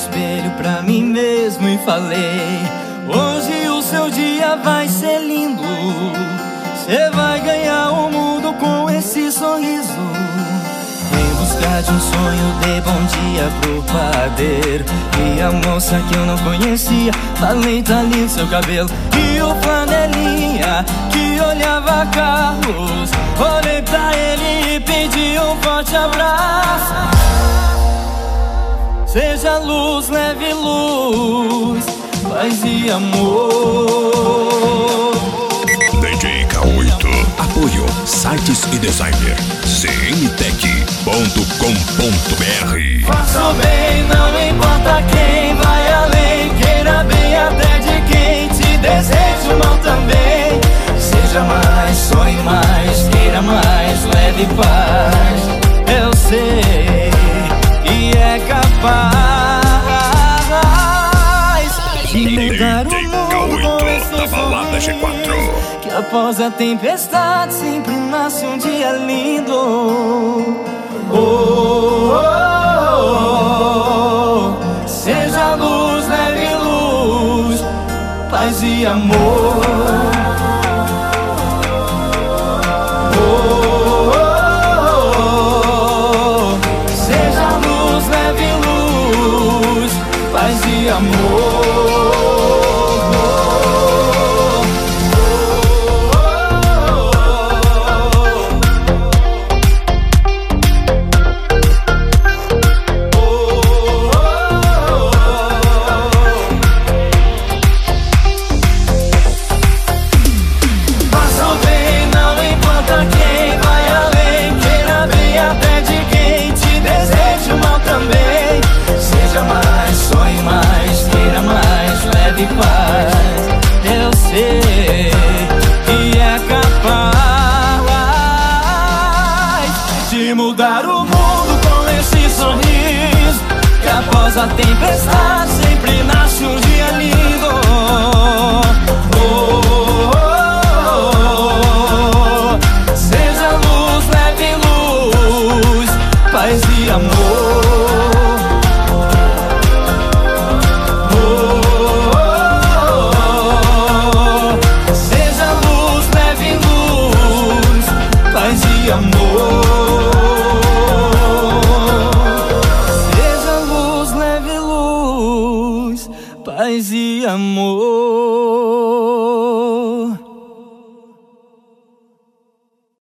espelho pra mim mesmo e falei: hoje o seu dia vai ser lindo. Cê vai ganhar o mundo com esse sorriso. Vem buscar de um sonho, dei bom dia pro padeiro. E a moça que eu não conhecia, falei: tá lindo seu cabelo. E o flanelinha que olhava carros, olhei pra ele e pedi um forte abraço. Seja luz, leve luz, paz e amor. DJ K8. Apoio Sites e Designer cntech.com.br. Faça o bem, não importa quem, vai além, queira bem até de quem te deseja o mal também. Seja mais, sonhe mais, queira mais, leve paz. Eu sei e é capaz de mudar o mundo com esse balada G4. que após a tempestade sempre nasce um dia lindo. Oh, oh, oh, oh. Seja luz, leve luz, paz e amor. Oh, oh, oh. Seja luz, leve luz, paz e amor. Eu sei que é capaz de mudar o mundo com esse sorriso, que após a tempestade sempre nasce um dia lindo. Oh, oh, oh. Seja luz, leve luz, paz e amor. Seja luz, leve luz, paz e amor.